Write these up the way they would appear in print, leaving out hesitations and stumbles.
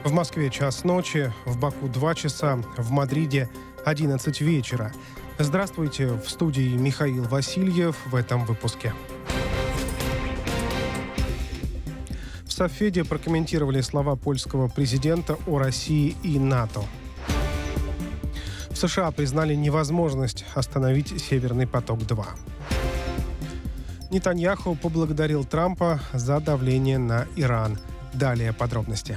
В Москве час ночи, в Баку 2 часа, в Мадриде 11 вечера. Здравствуйте, в студии Михаил Васильев в этом выпуске. В Совфеде прокомментировали слова польского президента о России и НАТО. В США признали невозможность остановить «Северный поток-2». Нетаньяху поблагодарил Трампа за давление на Иран. Далее подробности.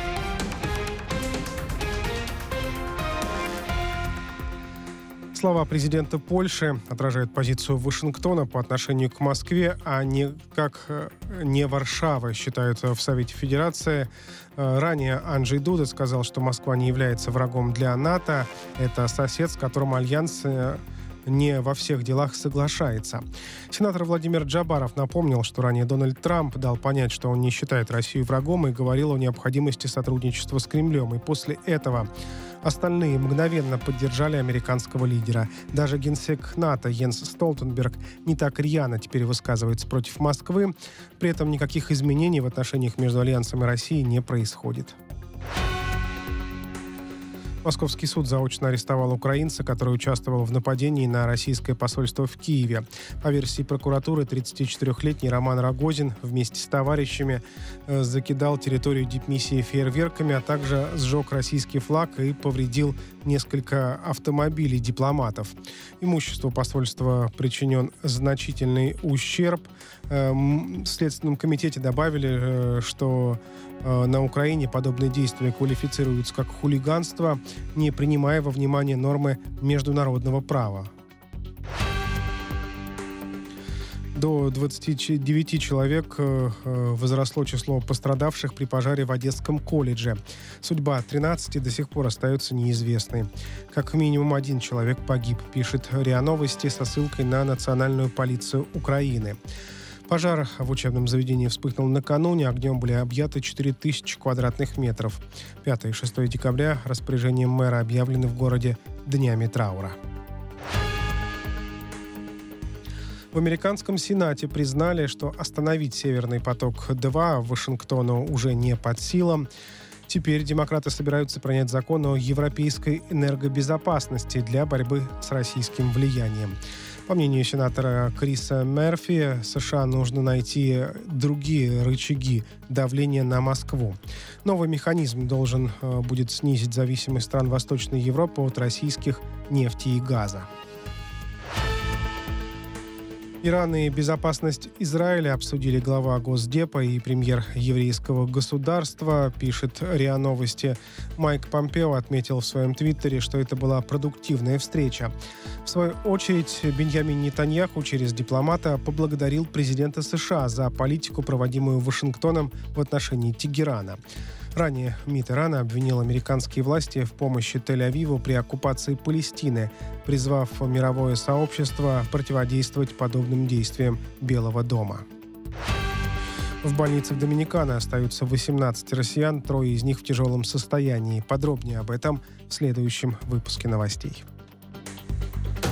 Слова президента Польши отражают позицию Вашингтона по отношению к Москве, а не Варшавы, считают в Совете Федерации. Ранее Анджей Дуда сказал, что Москва не является врагом для НАТО. Это сосед, с которым альянс не во всех делах соглашается. Сенатор Владимир Джабаров напомнил, что ранее Дональд Трамп дал понять, что он не считает Россию врагом и говорил о необходимости сотрудничества с Кремлем. И после этого остальные мгновенно поддержали американского лидера. Даже генсек НАТО Йенс Столтенберг не так рьяно теперь высказывается против Москвы. При этом никаких изменений в отношениях между Альянсом и Россией не происходит. Московский суд заочно арестовал украинца, который участвовал в нападении на российское посольство в Киеве. По версии прокуратуры, 34-летний Роман Рогозин вместе с товарищами закидал территорию дипмиссии фейерверками, а также сжег российский флаг и повредил несколько автомобилей дипломатов. Имуществу посольства причинен значительный ущерб. В Следственном комитете добавили, что на Украине подобные действия квалифицируются как хулиганство, не принимая во внимание нормы международного права. До 29 человек возросло число пострадавших при пожаре в Одесском колледже. Судьба 13 до сих пор остается неизвестной. Как минимум один человек погиб, пишет РИА Новости со ссылкой на Национальную полицию Украины. Пожар в учебном заведении вспыхнул накануне. Огнем были объяты 4000 квадратных метров. 5 и 6 декабря распоряжением мэра объявлены в городе днями траура. В американском Сенате признали, что остановить «Северный поток-2» Вашингтону уже не под силам. Теперь демократы собираются принять закон о европейской энергобезопасности для борьбы с российским влиянием. По мнению сенатора Криса Мерфи, США нужно найти другие рычаги давления на Москву. Новый механизм должен будет снизить зависимость стран Восточной Европы от российских нефти и газа. Иран и безопасность Израиля обсудили глава Госдепа и премьер еврейского государства, пишет РИА Новости. Майк Помпео отметил в своем твиттере, что это была продуктивная встреча. В свою очередь, Беньямин Нетаньяху через дипломата поблагодарил президента США за политику, проводимую Вашингтоном в отношении Тегерана. Ранее МИД Ирана обвинил американские власти в помощи Тель-Авиву при оккупации Палестины, призвав мировое сообщество противодействовать подобным действиям Белого дома. В больницах Доминиканы остаются 18 россиян, 3 из них в тяжелом состоянии. Подробнее об этом в следующем выпуске новостей.